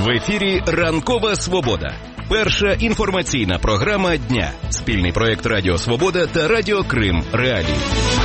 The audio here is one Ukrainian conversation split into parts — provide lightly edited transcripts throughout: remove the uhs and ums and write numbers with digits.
В ефірі «Ранкова Свобода». Перша інформаційна програма дня. Спільний проєкт Радіо Свобода та Радіо Крим Реалії.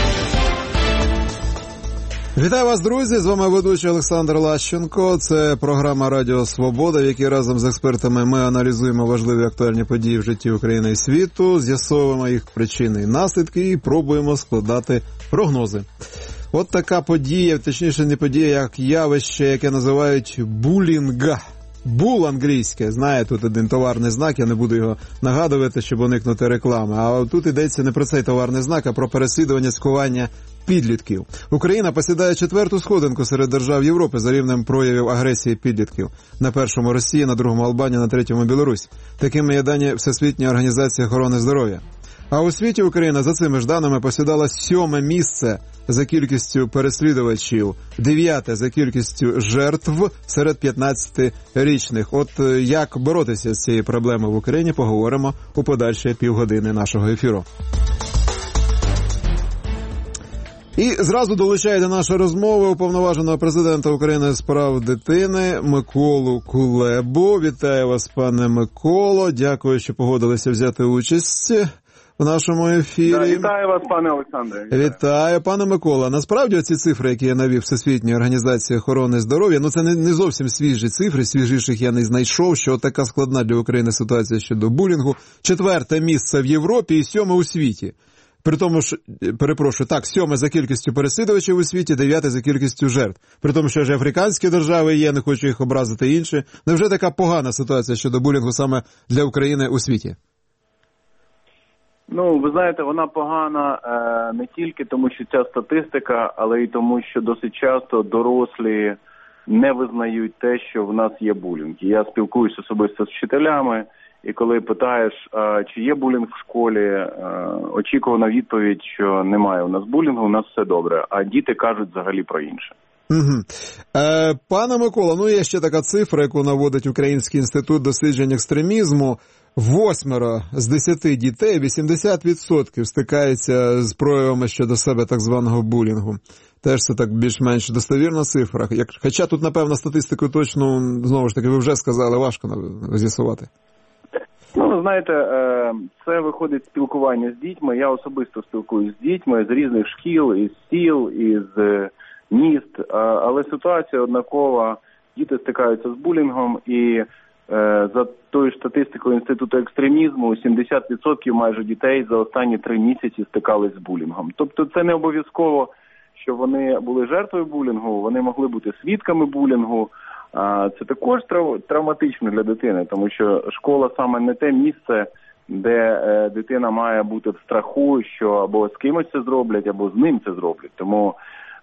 Вітаю вас, друзі! З вами ведучий Олександр Лащенко. Це програма Радіо Свобода, в якій разом з експертами ми аналізуємо важливі актуальні події в житті України і світу, з'ясовуємо їх причини і наслідки і пробуємо складати прогнози. От така подія, точніше не подія, як явище, яке називають булінг. Бул англійське, знає, тут один товарний знак, я не буду його нагадувати, щоб уникнути реклами. А тут йдеться не про цей товарний знак, а про переслідування, цькування підлітків. Україна посідає 4-ту сходинку серед держав Європи за рівнем проявів агресії підлітків. На першому Росія, на другому Албанія, на третьому Білорусь. Такими є дані Всесвітньої організації охорони здоров'я. А у світі Україна за цими ж даними посідала 7-ме місце за кількістю переслідувачів, 9-те за кількістю жертв серед 15-річних. От як боротися з цією проблемою в Україні, поговоримо у подальші півгодини нашого ефіру. І зразу долучає до нашої розмови уповноваженого президента України з прав дитини Миколу Кулебу. Вітаю вас, пане Миколо. Дякую, що погодилися взяти участь в нашому ефірі. Вітаю вас, пане Олександре. Вітаю, пане Микола. Насправді ці цифри, які я навів Всесвітньої організації охорони здоров'я, це не зовсім свіжі цифри, свіжіших я не знайшов, що така складна для України ситуація щодо булінгу. 4-те місце в Європі і 7-ме у світі. При тому, що, перепрошую, так, 7-ме за кількістю переслідувачів у світі, 9-те за кількістю жертв. При тому, що ж африканські держави є, не хочу їх образити інші. Невже така погана ситуація щодо булінгу саме для України у світі? Ви знаєте, вона погана не тільки тому, що ця статистика, але й тому, що досить часто дорослі не визнають те, що в нас є булінг. Я спілкуюся особисто з вчителями, і коли питаєш, чи є булінг в школі, очікувана відповідь, що немає у нас булінгу, у нас все добре, а діти кажуть взагалі про інше. Угу. Пане Микола, є ще така цифра, яку наводить Український інститут досліджень екстремізму. 8 з 10 дітей, 80% стикаються з проявами щодо себе так званого булінгу. Теж це так більш-менш достовірна цифра. Хоча тут, напевно, статистику точно, знову ж таки, ви вже сказали, важко з'ясувати. Знаєте, це виходить спілкування з дітьми. Я особисто спілкуюсь з дітьми з різних шкіл, із сіл, із міст. Але ситуація однакова. Діти стикаються з булінгом і за тою ж статистикою Інституту екстремізму 70% майже дітей за останні 3 місяці стикались з булінгом. Тобто це не обов'язково, що вони були жертвою булінгу, вони могли бути свідками булінгу. Це також травматично для дитини, тому що школа саме не те місце, де дитина має бути в страху, що або з кимось це зроблять, або з ним це зроблять. Тому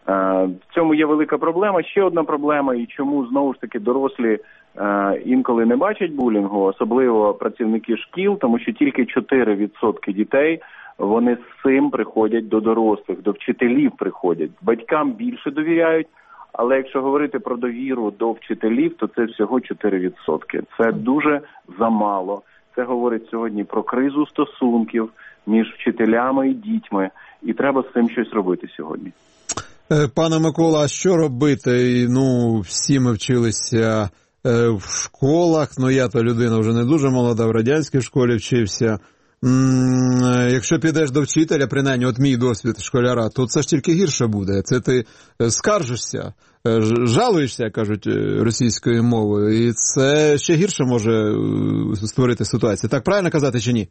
в цьому є велика проблема. Ще одна проблема, і чому, знову ж таки, дорослі інколи не бачать булінгу, особливо працівники шкіл, тому що тільки 4% дітей, вони з цим приходять до дорослих, до вчителів приходять. Батькам більше довіряють, але якщо говорити про довіру до вчителів, то це всього 4%. Це дуже замало. Це говорить сьогодні про кризу стосунків між вчителями і дітьми, і треба з цим щось робити сьогодні. Пане Микола, а що робити? Всі ми вчилися в школах, я то людина вже не дуже молода, в радянській школі вчився. Якщо підеш до вчителя, принаймні, от мій досвід школяра, то це ж тільки гірше буде. Це ти скаржишся, жалуєшся, як кажуть, російською мовою, і це ще гірше може створити ситуацію. Так правильно казати чи ні?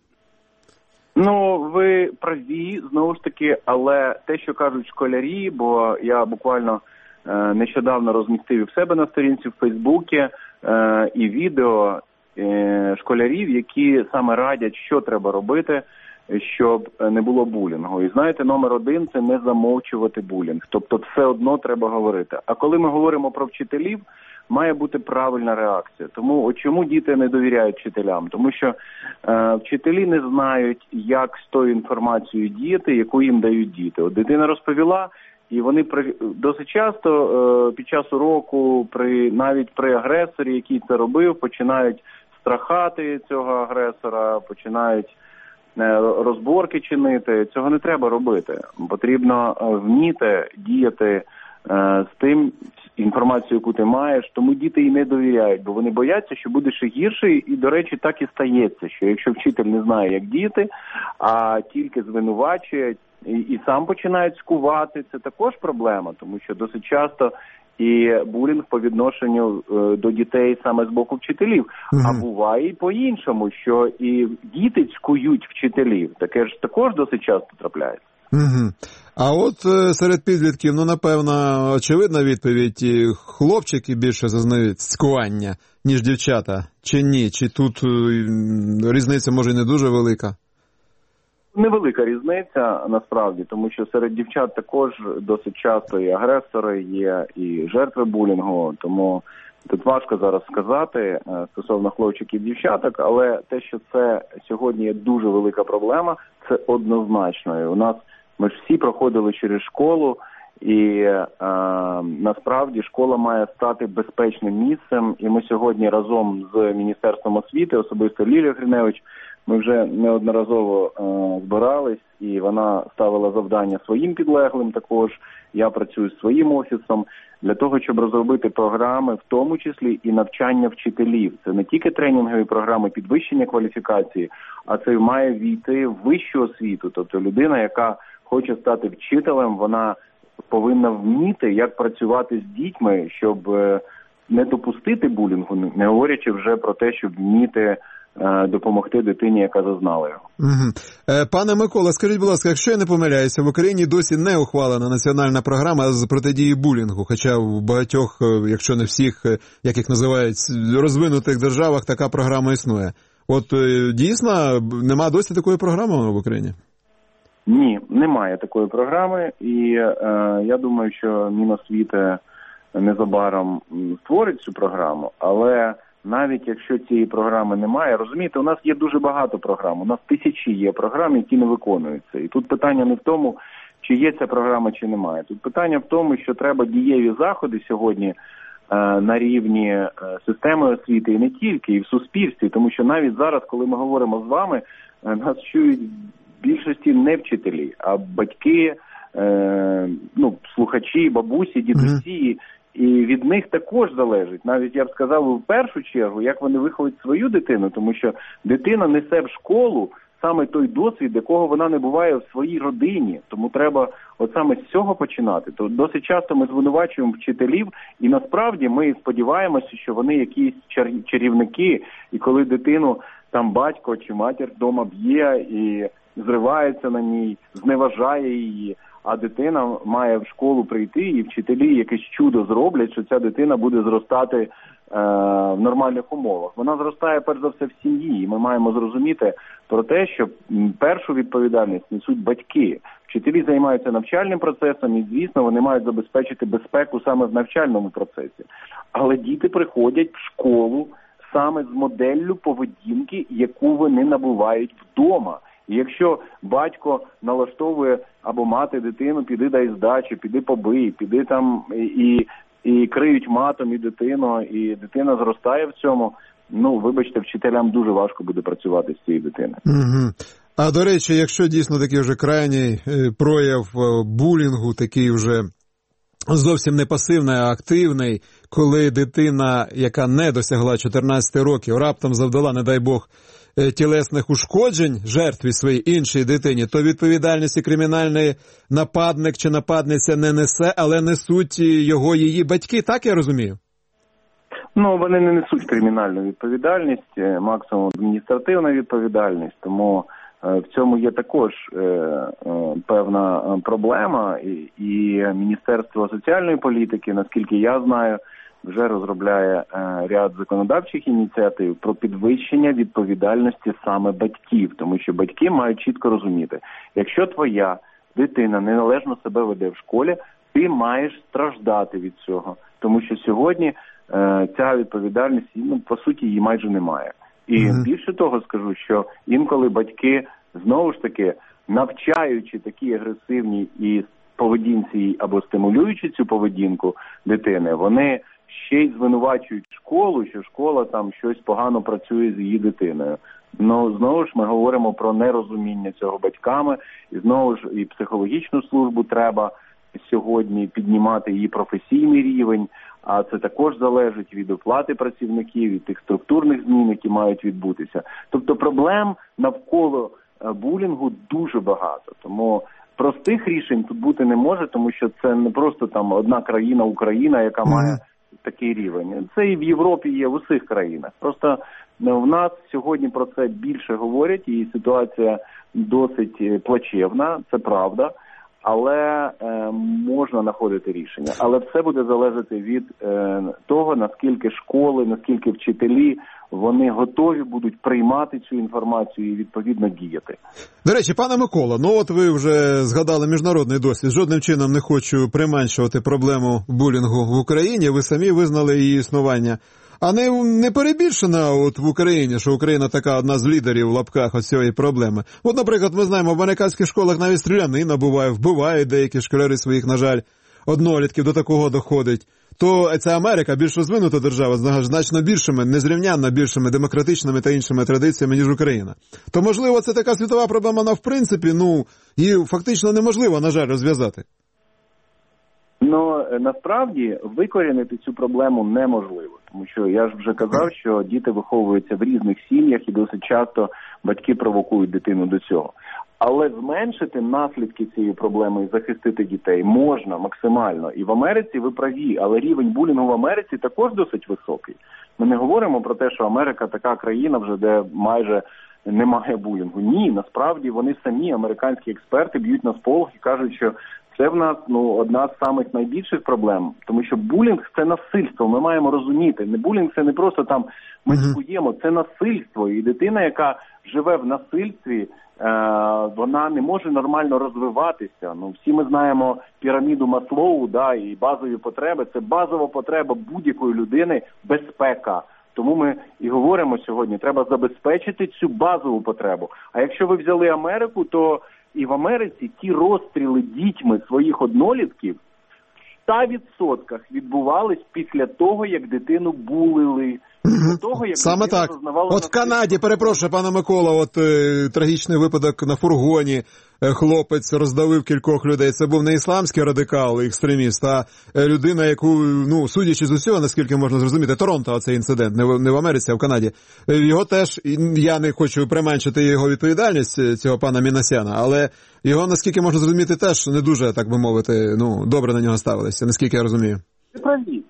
Ви праві, знову ж таки, але те, що кажуть школярі, бо я буквально нещодавно розмістив в себе на сторінці в Фейсбуці і відео школярів, які саме радять, що треба робити, щоб не було булінгу. І знаєте, номер 1 – це не замовчувати булінг. Тобто все одно треба говорити. А коли ми говоримо про вчителів, має бути правильна реакція. Тому чому діти не довіряють вчителям? Тому що вчителі не знають, як з тою інформацією діяти, яку їм дають діти. От дитина розповіла, і вони досить часто під час уроку, навіть при агресорі, який це робив, починають страхати цього агресора, починають розборки чинити. Цього не треба робити. Потрібно вміти діяти з тим інформацією, яку ти маєш, тому діти і не довіряють, бо вони бояться, що буде ще гірше, і, до речі, так і стається, що якщо вчитель не знає, як діяти, а тільки звинувачує і сам починають скувати, це також проблема, тому що досить часто і булінг по відношенню до дітей саме з боку вчителів. А буває і по-іншому, що і діти цькують вчителів. Таке ж також досить часто трапляється. А от серед підлітків, напевно, очевидна відповідь, хлопчики більше зазнають цькування, ніж дівчата, чи ні? Чи тут різниця, може, не дуже велика? Невелика різниця, насправді, тому що серед дівчат також досить часто і агресори є, і жертви булінгу, тому тут важко зараз сказати стосовно хлопчиків і дівчаток, але те, що це сьогодні є дуже велика проблема, це однозначно. І у нас ми ж всі проходили через школу, і насправді школа має стати безпечним місцем, і ми сьогодні разом з Міністерством освіти, особисто Лілія Гриневич, ми вже неодноразово збирались, і вона ставила завдання своїм підлеглим також, я працюю з своїм офісом, для того, щоб розробити програми, в тому числі і навчання вчителів. Це не тільки тренінгові програми підвищення кваліфікації, а це має війти в вищу освіту. Тобто людина, яка хоче стати вчителем, вона повинна вміти, як працювати з дітьми, щоб не допустити булінгу, не говорячи вже про те, щоб вміти допомогти дитині, яка зазнала його. Пане Микола, скажіть, будь ласка, якщо я не помиляюся, в Україні досі не ухвалена національна програма з протидії булінгу, хоча в багатьох, якщо не всіх, як їх називають, розвинутих державах така програма існує. От дійсно, нема досі такої програми в Україні? Ні, немає такої програми, і я думаю, що Міносвіти незабаром створить цю програму, але навіть якщо цієї програми немає, розумієте, у нас є дуже багато програм, у нас тисячі є програм, які не виконуються. І тут питання не в тому, чи є ця програма, чи немає. Тут питання в тому, що треба дієві заходи сьогодні на рівні системи освіти, і не тільки, і в суспільстві, тому що навіть зараз, коли ми говоримо з вами, нас чують в більшості не вчителі, а батьки, слухачі, бабусі, дідусі, і від них також залежить, навіть я б сказав, в першу чергу, як вони виховують свою дитину, тому що дитина несе в школу саме той досвід, якого вона не буває в своїй родині, тому треба от саме з цього починати. То досить часто ми звинувачуємо вчителів, і насправді ми сподіваємося, що вони якісь чарівники, і коли дитину там батько чи матір вдома б'є і зривається на ній, зневажає її, а дитина має в школу прийти, і вчителі якесь чудо зроблять, що ця дитина буде зростати в нормальних умовах. Вона зростає, перш за все, в сім'ї, і ми маємо зрозуміти про те, що першу відповідальність несуть батьки. Вчителі займаються навчальним процесом, і, звісно, вони мають забезпечити безпеку саме в навчальному процесі. Але діти приходять в школу саме з моделлю поведінки, яку вони набувають вдома. І якщо батько налаштовує або мати дитину, піди дай здачі, піди побий, піди там і криють матом і дитину, і дитина зростає в цьому, вибачте, вчителям дуже важко буде працювати з цією дитиною. А, до речі, якщо дійсно такий вже крайній прояв булінгу, такий вже зовсім не пасивний, а активний, коли дитина, яка не досягла 14 років, раптом завдала, не дай Бог, тілесних ушкоджень жертві своїй іншій дитині, то відповідальності кримінальної нападник чи нападниця не несе, але несуть її батьки, так я розумію? Вони не несуть кримінальну відповідальність, максимум адміністративна відповідальність, тому в цьому є також певна проблема, і Міністерство соціальної політики, наскільки я знаю, вже розробляє ряд законодавчих ініціатив про підвищення відповідальності саме батьків, тому що батьки мають чітко розуміти, якщо твоя дитина неналежно себе веде в школі, ти маєш страждати від цього, тому що сьогодні ця відповідальність, по суті, її майже немає. І більше того скажу, що інколи батьки, знову ж таки, навчаючи такі агресивні і поведінці або стимулюючи цю поведінку дитини, вони ще й звинувачують школу, що школа там щось погано працює з її дитиною. Знову ж ми говоримо про нерозуміння цього батьками, і знову ж і психологічну службу треба сьогодні піднімати її професійний рівень, а це також залежить від оплати працівників, від тих структурних змін, які мають відбутися. Тобто проблем навколо булінгу дуже багато. Тому простих рішень тут бути не може, тому що це не просто там одна країна, Україна, яка має такий рівень. Це і в Європі є в усіх країнах. Просто в нас сьогодні про це більше говорять, і ситуація досить плачевна, це правда. Але можна знаходити рішення. Але все буде залежати від того, наскільки школи, наскільки вчителі, вони готові будуть приймати цю інформацію і відповідно діяти. До речі, пане Микола, ну от ви вже згадали міжнародний досвід. Жодним чином не хочу применшувати проблему булінгу в Україні. Ви самі визнали її існування. А не перебільшена от в Україні, що Україна така одна з лідерів в лапках от цієї проблеми. От, наприклад, ми знаємо, в американських школах навіть стрілянина буває, вбивають деякі школяри своїх, на жаль, однолітків, до такого доходить. То ця Америка більш розвинута держава, значно більшими, незрівнянно більшими демократичними та іншими традиціями, ніж Україна. То, можливо, це така світова проблема, вона в принципі, її фактично неможливо, на жаль, розв'язати. Ну, насправді, викорінити цю проблему неможливо. Тому що я ж вже казав, що діти виховуються в різних сім'ях і досить часто батьки провокують дитину до цього. Але зменшити наслідки цієї проблеми і захистити дітей можна максимально. І в Америці ви праві, але рівень булінгу в Америці також досить високий. Ми не говоримо про те, що Америка така країна вже, де майже немає булінгу. Ні, насправді вони самі, американські експерти, б'ють на сполох і кажуть, що це в нас одна з самих найбільших проблем, тому що булінг – це насильство, ми маємо розуміти. Булінг – це не просто там ми споємо, це насильство. І дитина, яка живе в насильстві, вона не може нормально розвиватися. Всі ми знаємо піраміду Маслоу, і базові потреби. Це базова потреба будь-якої людини – безпека. Тому ми і говоримо сьогодні, треба забезпечити цю базову потребу. А якщо ви взяли Америку, то і в Америці ті розстріли дітьми своїх однолітків в 100% відбувались після того, як дитину булили. Того, як саме так. От в Канаді, перепрошую, пане Микола, трагічний випадок на фургоні. Хлопець роздавив кількох людей. Це був не ісламський радикал, екстреміст, а людина, яку, судячи з усього, наскільки можна зрозуміти, Торонто, оцей інцидент, не в Америці, а в Канаді. Його теж, я не хочу применшити його відповідальність, цього пана Мінасяна, але його, наскільки можна зрозуміти, теж не дуже, так би мовити, добре на нього ставилися, наскільки я розумію. Це правді.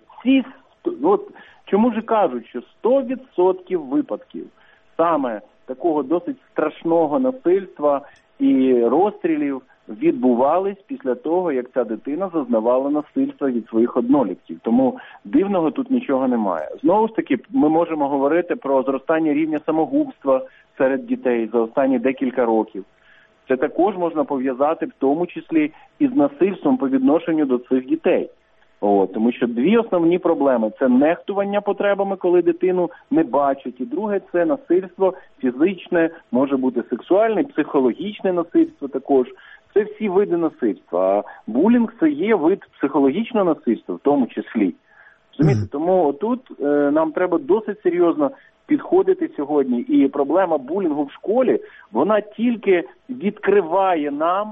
Чому ж кажуть, що 100% випадків саме такого досить страшного насильства і розстрілів відбувались після того, як ця дитина зазнавала насильства від своїх однолітків. Тому дивного тут нічого немає. Знову ж таки, ми можемо говорити про зростання рівня самогубства серед дітей за останні декілька років. Це також можна пов'язати в тому числі із насильством по відношенню до цих дітей. Тому що дві основні проблеми – це нехтування потребами, коли дитину не бачать, і друге – це насильство фізичне, може бути сексуальне, психологічне насильство також. Це всі види насильства. А булінг – це є вид психологічного насильства в тому числі. Тому тут нам треба досить серйозно підходити сьогодні. І проблема булінгу в школі, вона тільки відкриває нам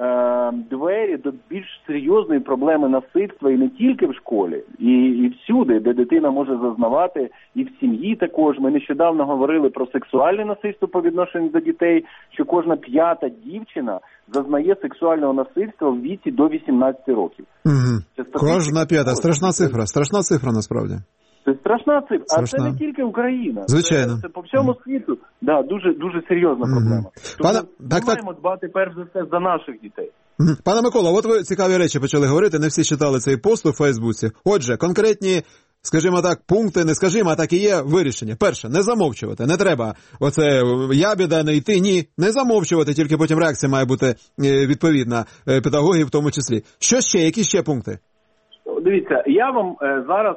двері до більш серйозної проблеми насильства і не тільки в школі, і всюди, де дитина може зазнавати, і в сім'ї також. Ми нещодавно говорили про сексуальне насильство по відношенню до дітей, що кожна 5-та дівчина зазнає сексуального насильства в віці до 18 років. Кожна 5-та. Страшна цифра насправді. Це страшна цифра, а це не тільки Україна. Звичайно. Це по всьому світу. Дуже, дуже серйозна проблема. Тому ми маємо дбати перш за все за наших дітей. Пане Микола, от ви цікаві речі почали говорити, не всі читали цей пост у Фейсбуці. Отже, конкретні, скажімо так, пункти, не скажімо, а так і є вирішення. Перше, не замовчувати, не треба оце я біда, не йти, ні, не замовчувати, тільки потім реакція має бути відповідна, педагогів в тому числі. Що ще, які ще пункти? Дивіться, я вам зараз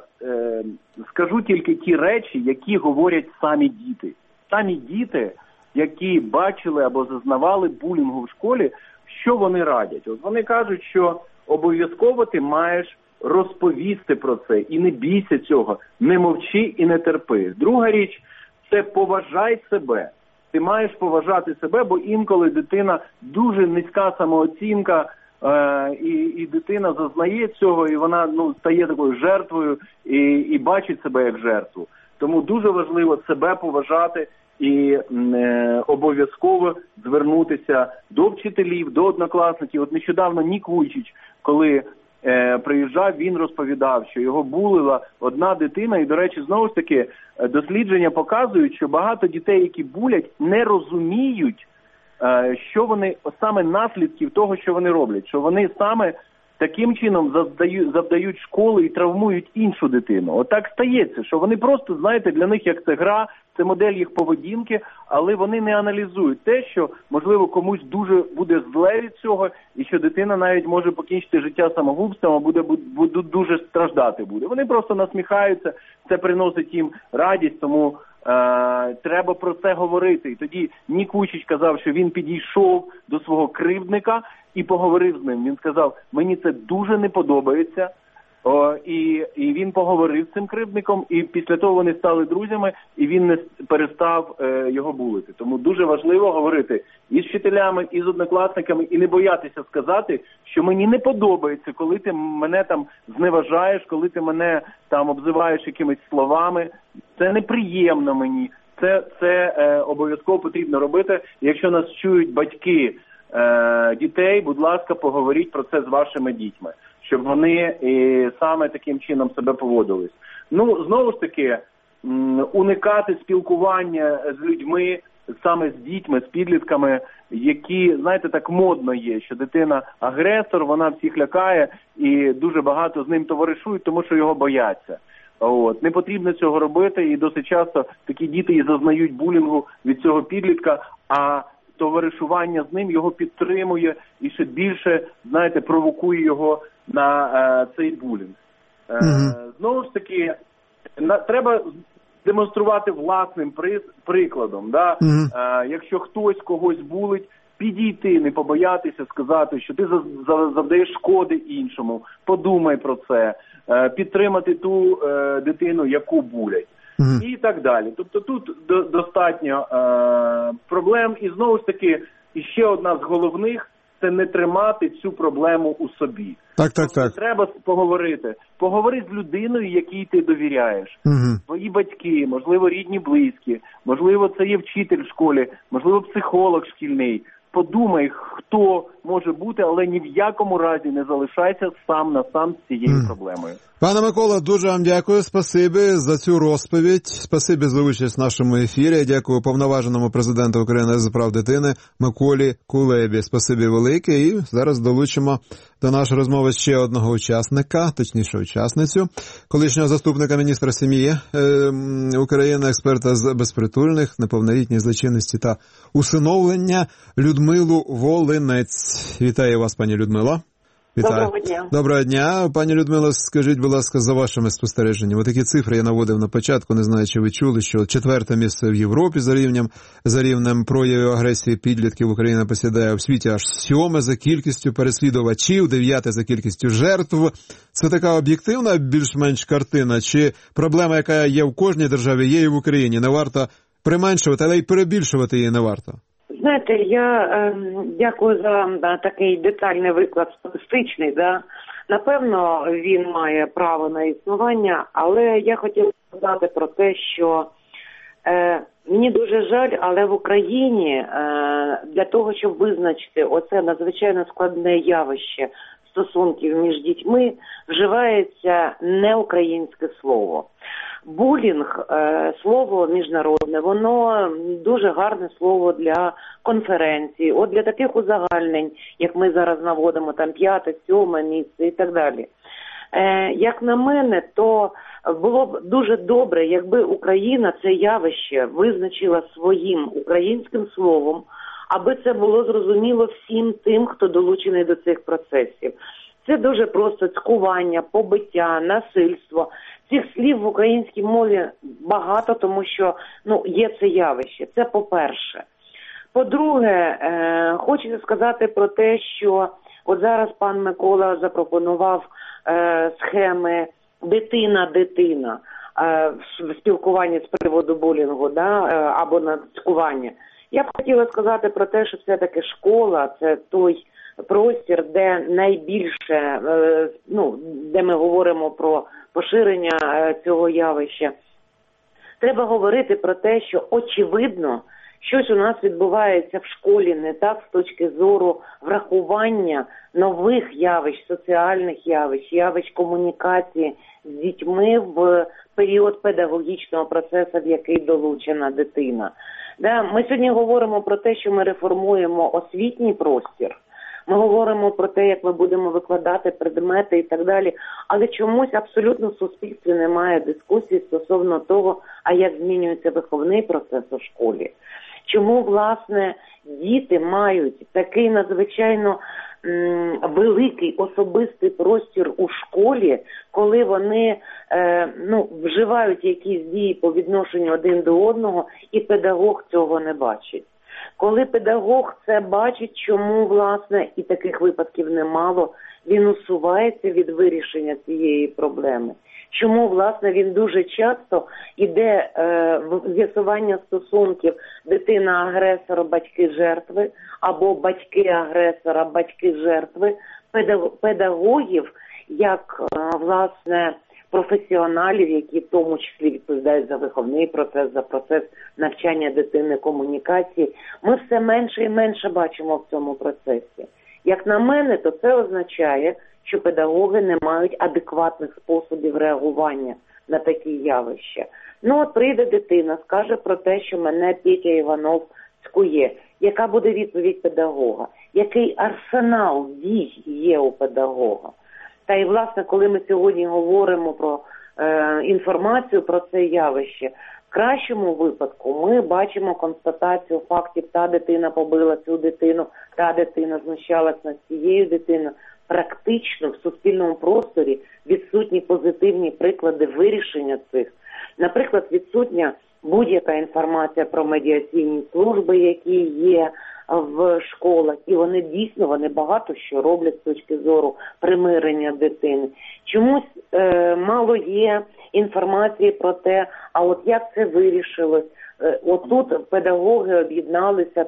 скажу тільки ті речі, які говорять самі діти. Самі діти, які бачили або зазнавали булінгу в школі, що вони радять? Вони кажуть, що обов'язково ти маєш розповісти про це і не бійся цього, не мовчи і не терпи. Друга річ – це поважай себе. Ти маєш поважати себе, бо інколи дитина дуже низька самооцінка, і дитина зазнає цього, і вона стає такою жертвою і бачить себе як жертву. Тому дуже важливо себе поважати і обов'язково звернутися до вчителів, до однокласників. От нещодавно Нік Вуйчич, коли приїжджав, він розповідав, що його булила одна дитина. І, до речі, знову ж таки, дослідження показують, що багато дітей, які булять, не розуміють, що вони, саме наслідків того, що вони роблять. Що вони саме таким чином завдають школи і травмують іншу дитину. Отак стається, що вони просто, знаєте, для них як це гра, це модель їх поведінки, але вони не аналізують те, що, можливо, комусь дуже буде зле від цього, і що дитина навіть може покінчити життя самогубством, а буде дуже страждати буде. Вони просто насміхаються, це приносить їм радість, тому треба про це говорити. І тоді Нік Вуйчич казав, що він підійшов до свого кривдника і поговорив з ним. Він сказав, мені це дуже не подобається. І він поговорив з цим кривдником, і після того вони стали друзями, і він не перестав його булити. Тому дуже важливо говорити і з вчителями, і з однокласниками, і не боятися сказати, що мені не подобається, коли ти мене там зневажаєш, коли ти мене там обзиваєш якимись словами. Це неприємно мені. Це обов'язково потрібно робити. Якщо нас чують батьки дітей, будь ласка, поговоріть про це з вашими дітьми, щоб вони саме таким чином себе поводились. Знову ж таки, уникати спілкування з людьми, саме з дітьми, з підлітками, які, знаєте, так модно є, що дитина агресор, вона всіх лякає і дуже багато з ним товаришують, тому що його бояться. Не потрібно цього робити, і досить часто такі діти і зазнають булінгу від цього підлітка, а товаришування з ним його підтримує і ще більше, знаєте, провокує його на цей булінг. Знову ж таки, треба демонструвати власним прикладом. Да? Якщо хтось когось булить, підійти, не побоятися, сказати, що ти завдаєш шкоди іншому, подумай про це, підтримати ту дитину, яку булять. І так далі. Тобто тут достатньо проблем. І знову ж таки, іще одна з головних – це не тримати цю проблему у собі. Так. Треба поговорити. Поговори з людиною, якій ти довіряєш. Твої батьки, можливо, рідні, близькі, можливо, це є вчитель в школі, можливо, психолог шкільний. Подумай, хто може бути, але ні в якому разі не залишайся сам на сам з цією проблемою. Пане Микола, дуже вам дякую, спасибі за цю розповідь, спасибі за участь в нашому ефірі, дякую повноваженому президенту України з прав дитини Миколі Кулебі. Спасибі велике, і зараз долучимо до нашої розмови ще одного учасника, точніше учасницю, колишнього заступника міністра сім'ї України, експерта з безпритульних, неповнолітніх злочинності та усиновлення Людмилу Волинець. Вітаю вас, пані Людмила. Вітаю. Доброго дня. Доброго дня. Пані Людмила, скажіть, будь ласка, за вашими спостереженнями. Такі цифри я наводив на початку, не знаю, чи ви чули, що 4-те місце в Європі за рівнем проявів агресії підлітків Україна посідає, в світі аж 7-ме за кількістю переслідувачів, 9-те за кількістю жертв. Це така об'єктивна більш-менш картина, чи проблема, яка є в кожній державі, є і в Україні? Не варто применшувати, але й перебільшувати її не варто. Знаєте, я дякую за такий детальний виклад статистичний. Да? Напевно, він має право на існування, але я хотіла сказати про те, що мені дуже жаль, але в Україні для того, щоб визначити оце надзвичайно складне явище стосунків між дітьми, вживається неукраїнське слово. Булінг – слово міжнародне, воно дуже гарне слово для конференцій, от для таких узагальнень, як ми зараз наводимо, там 5-те, 7-ме місце і так далі. Як на мене, то було б дуже добре, якби Україна це явище визначила своїм українським словом, аби це було зрозуміло всім тим, хто долучений до цих процесів. Це дуже просто цькування, побиття, насильство. Цих слів в українській мові багато, тому що є це явище. Це по-перше. По-друге, хочеться сказати про те, що от зараз пан Микола запропонував схеми дитина-дитина в спілкуванні з приводу булінгу, або на цькування. Я б хотіла сказати про те, що все-таки школа – це той простір, де найбільше, де ми говоримо про поширення цього явища, треба говорити про те, що очевидно, щось у нас відбувається в школі не так з точки зору врахування нових явищ, соціальних явищ, явищ комунікації з дітьми в період педагогічного процесу, в який долучена дитина. Ми сьогодні говоримо про те, що ми реформуємо освітній простір, ми говоримо про те, як ми будемо викладати предмети і так далі, але чомусь абсолютно в суспільстві немає дискусії стосовно того, а як змінюється виховний процес у школі. Чому, власне, діти мають такий надзвичайно великий особистий простір у школі, коли вони вживають якісь дії по відношенню один до одного, і педагог цього не бачить. Коли педагог це бачить, чому, власне, і таких випадків немало, він усувається від вирішення цієї проблеми. Чому, власне, він дуже часто йде в з'ясування стосунків дитина-агресора, батьки-жертви, або батьки-агресора, батьки-жертви, педагогів, як, власне, професіоналів, які в тому числі відповідають за виховний процес, за процес навчання дитини, комунікації, ми все менше і менше бачимо в цьому процесі. Як на мене, то це означає, що педагоги не мають адекватних способів реагування на такі явища. От прийде дитина, скаже про те, що мене Петя Іванов цькує. Яка буде відповідь педагога? Який арсенал дій є у педагога? Та і, власне, коли ми сьогодні говоримо про інформацію про це явище, в кращому випадку ми бачимо констатацію фактів: та дитина побила цю дитину, та дитина знущалась над цією дитиною. Практично в суспільному просторі відсутні позитивні приклади вирішення цих. Наприклад, відсутня будь-яка інформація про медіаційні служби, які є в школах, і вони багато що роблять з точки зору примирення дитини. Чомусь мало є інформації про те, а от як це вирішилось. Отут педагоги об'єдналися,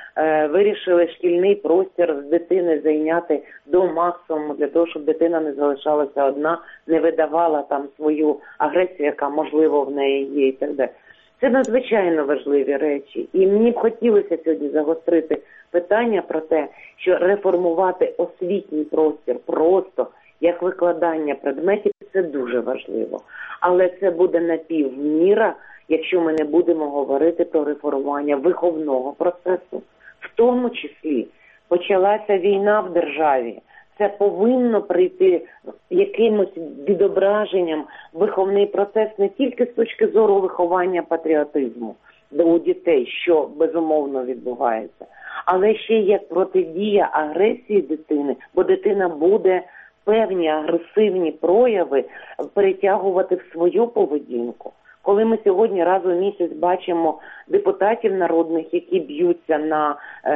вирішили шкільний простір з дитини зайняти до максимуму, для того, щоб дитина не залишалася одна, не видавала свою агресію, яка, можливо, в неї є і так далі. Це надзвичайно важливі речі. І мені б хотілося сьогодні загострити питання про те, що реформувати освітній простір просто як викладання предметів – це дуже важливо. Але це буде напівміра, якщо ми не будемо говорити про реформування виховного процесу. В тому числі почалася війна в державі. Це повинно прийти якимось відображенням виховний процес не тільки з точки зору виховання патріотизму у дітей, що безумовно відбувається, але ще як протидія агресії дитини, бо дитина буде певні агресивні прояви перетягувати в свою поведінку. Коли ми сьогодні раз у місяць бачимо депутатів народних, які б'ються на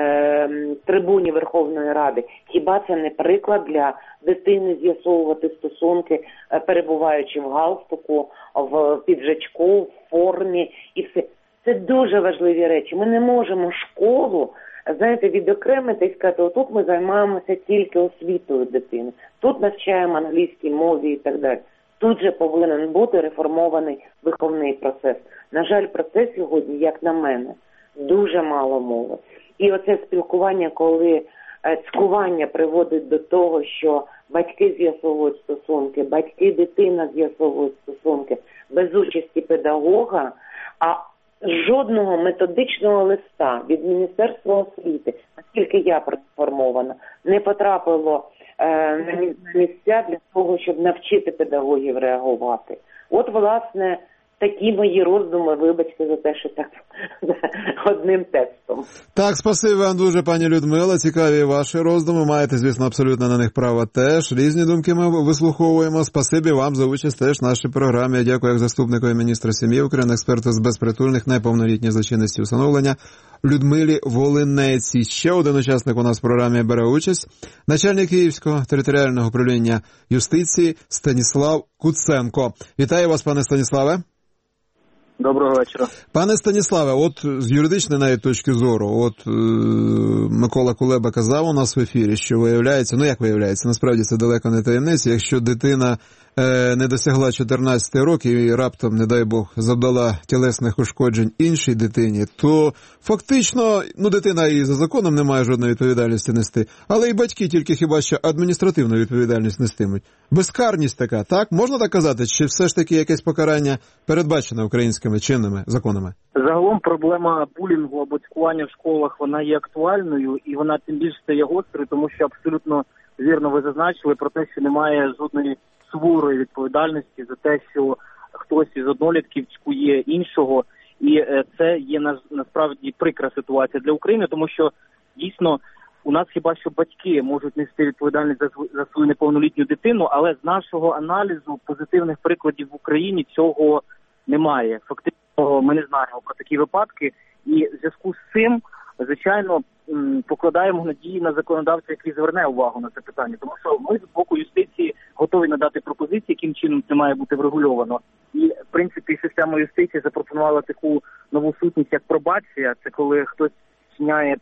трибуні Верховної Ради, хіба це не приклад для дитини з'ясовувати стосунки, перебуваючи в галстуку, в піджачку, в формі і все. Це дуже важливі речі. Ми не можемо школу, відокремити і сказати, отут ми займаємося тільки освітою дитини, тут навчаємо англійській мові і так далі. Тут же повинен бути реформований виховний процес. На жаль, про це сьогодні, як на мене, дуже мало мови. І оце спілкування, коли цькування приводить до того, що батьки з'ясовують стосунки, батьки, дитина з'ясовують стосунки без участі педагога, а жодного методичного листа від Міністерства освіти, наскільки я проінформована, не потрапило на місця для того, щоб навчити педагогів реагувати. От, власне, такі мої роздуми, вибачте за те, що так одним текстом. Так, спасибі вам дуже, пані Людмила. Цікаві ваші роздуми. Маєте, звісно, абсолютно на них право теж. Різні думки ми вислуховуємо. Спасибі вам за участь теж в нашій програмі. Я дякую як заступникові міністра сім'ї України, експерту з безпритульних, неповнолітніх злочинності усиновлення Людмилі Волинець. Ще один учасник у нас в програмі бере участь. Начальник Київського територіального управління юстиції Станіслав Куценко. Вітаю вас, пане Станіславе. Доброго вечора. Пане Станіславе, от з юридичної навіть точки зору, от Микола Кулеба казав у нас в ефірі, що виявляється, ну як виявляється, насправді це далеко не таємниця, якщо дитина не досягла 14 років і раптом, не дай Бог, завдала тілесних ушкоджень іншій дитині, то фактично, ну дитина і за законом не має жодної відповідальності нести, але і батьки тільки хіба що адміністративну відповідальність нестимуть. Безкарність така, так? Можна так казати? Чи все ж таки якесь покарання передбачене українськими чинними законами? Загалом проблема булінгу або цькування в школах, вона є актуальною і вона тим більше стає гострою, тому що абсолютно вірно ви зазначили про те, що немає жодної суворої відповідальності за те, що хтось із однолітків цькує іншого. І це є насправді прикра ситуація для України, тому що дійсно у нас хіба що батьки можуть нести відповідальність за свою неповнолітню дитину, але з нашого аналізу позитивних прикладів в Україні цього немає. Фактично ми не знаємо про такі випадки і в зв'язку з цим, звичайно, покладаємо надії на законодавця, який зверне увагу на це питання. Тому що ми з боку юстиції готові надати пропозиції, яким чином це має бути врегульовано. І, в принципі, система юстиції запропонувала таку нову сутність, як пробація. Це коли хтось вчиняє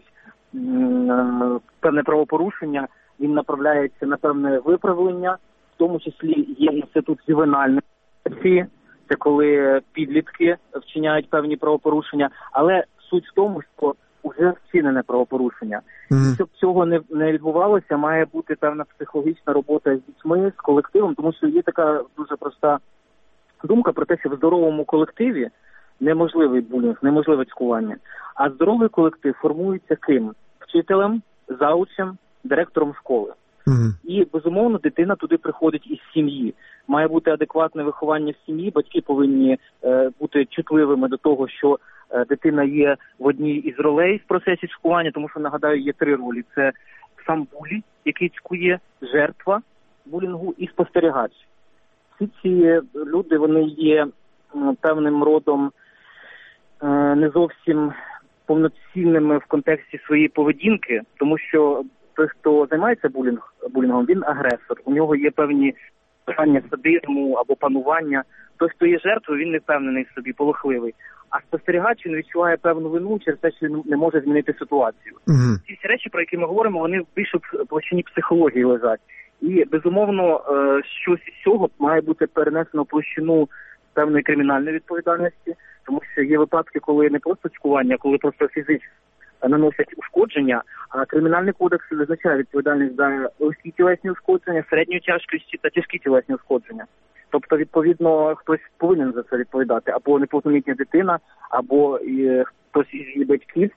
певне правопорушення, він направляється на певне виправлення, в тому числі є інститут ювенальної юстиції, це коли підлітки вчиняють певні правопорушення, але суть в тому, що вже вчинене правопорушення. Щоб цього не відбувалося, має бути певна психологічна робота з дітьми, з колективом, тому що є така дуже проста думка про те, що в здоровому колективі неможливий булінг, неможливе цькування. А здоровий колектив формується ким? Вчителем, заучем, директором школи. І, безумовно, дитина туди приходить із сім'ї. Має бути адекватне виховання в сім'ї, батьки повинні бути чутливими до того, що дитина є в одній із ролей в процесі цькування, тому що, нагадаю, є 3 ролі. Це сам булі, який цькує, жертва булінгу і спостерігач. Всі ці люди, вони є певним родом не зовсім повноцінними в контексті своєї поведінки, тому що той, хто займається булінгом, він агресор. У нього є певні бажання садизму або панування. Той, хто є жертвою, він не впевнений в собі, полохливий. А спостерігач, він відчуває певну вину через те, що він не може змінити ситуацію. Ці всі речі, про які ми говоримо, вони більше в площині психології лежать. І, безумовно, щось із цього має бути перенесено в площину певної кримінальної відповідальності, тому що є випадки, коли не просто цькування, а коли просто фізично наносять ушкодження, а Кримінальний кодекс визначає відповідальність за легкі тілесні ушкодження, середньої тяжкості та тяжкі тілесні ушкодження. Тобто, відповідно, хтось повинен за це відповідати. Або неповнолітня дитина, або хтось із її батьків.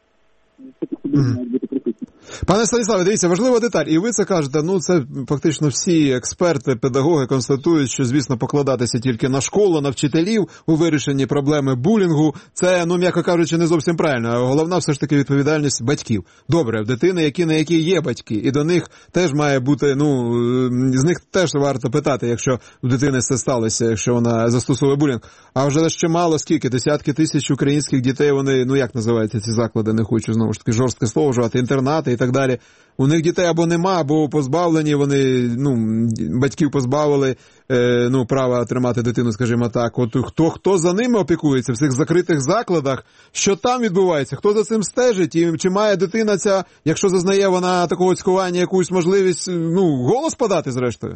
Пане Станіславе, дивіться, важлива деталь, і ви це кажете, ну це фактично всі експерти, педагоги констатують, що, звісно, покладатися тільки на школу, на вчителів у вирішенні проблеми булінгу, це, ну, м'яко кажучи, не зовсім правильно, а головна все ж таки відповідальність батьків. Добре, в дитини, на які є батьки, і до них теж має бути, ну, з них теж варто питати, якщо в дитини це сталося, якщо вона застосовує булінг. А вже ще мало скільки, десятки тисяч українських дітей, вони, ну, як називаються ці заклади, не хочу, знову ж таки, жорстке слово вживати, інтернати і так далі. У них дітей або нема, або позбавлені, вони, ну, батьків позбавили, ну, права тримати дитину, скажімо так. От хто за ними опікується в цих закритих закладах, що там відбувається, хто за цим стежить, і чи має дитина ця, якщо зазнає вона такого цькування, якусь можливість, ну, голос подати зрештою?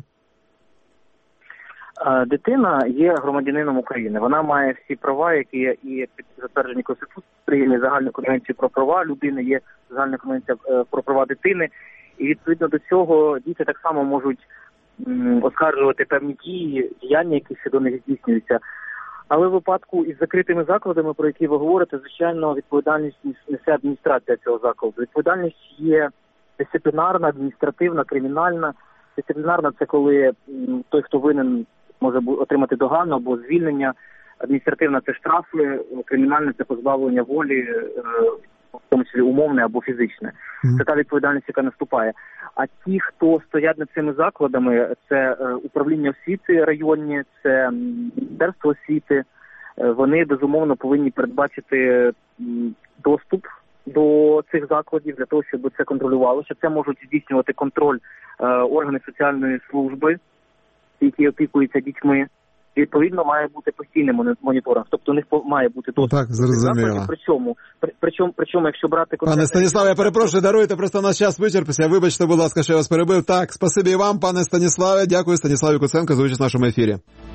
Дитина є громадянином України. Вона має всі права, які є і затверджені Конституцією України, Загальною конвенцією про права людини, є Загальна конвенція про права дитини. І відповідно до цього діти так само можуть оскаржувати певні діяння, які щодо них здійснюються. Але в випадку із закритими закладами, про які ви говорите, звичайно, відповідальність несе адміністрація цього закладу. Відповідальність є дисциплінарна, адміністративна, кримінальна. Дисциплінарна – це коли той, хто винен, може отримати догану або звільнення. Адміністративна – це штрафи, кримінальна – це позбавлення волі, в тому числі умовне або фізичне. Це та відповідальність, яка наступає. А ті, хто стоять над цими закладами, це управління освіти районні, це Міністерство освіти, вони, безумовно, повинні передбачити доступ до цих закладів для того, щоб це контролювалося. Це можуть здійснювати контроль органи соціальної служби, які опікуються дітьми. відповідно має бути постійний моніторинг. Тобто у них має бути доступ. Так, зрозуміло. Причому, якщо брати... Пане Станіславе, я перепрошую, даруйте, просто наш час вичерпався. Вибачте, будь ласка, що я вас перебив. Так, спасибі і вам, пане Станіславе. Дякую Станіславі Куценко за участь в нашому ефірі.